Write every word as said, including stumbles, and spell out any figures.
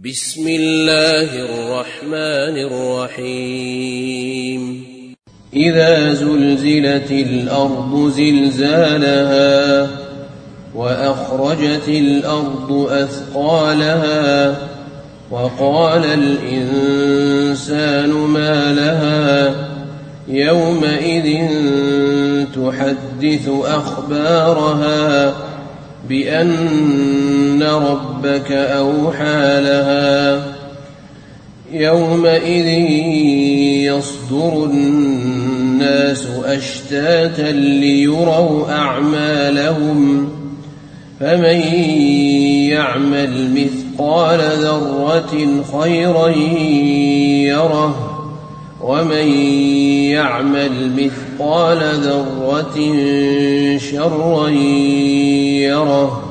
بسم الله الرحمن الرحيم إذا زلزلت الأرض زلزالها وأخرجت الأرض أثقالها وقال الإنسان ما لها يومئذ تحدث أخبارها بأن ربك أوحى لها يومئذ يصدر الناس أشتاتا ليروا أعمالهم فمن يعمل مثقال ذرة خيرا يره ومن يعمل مثقال ذرة شرا يره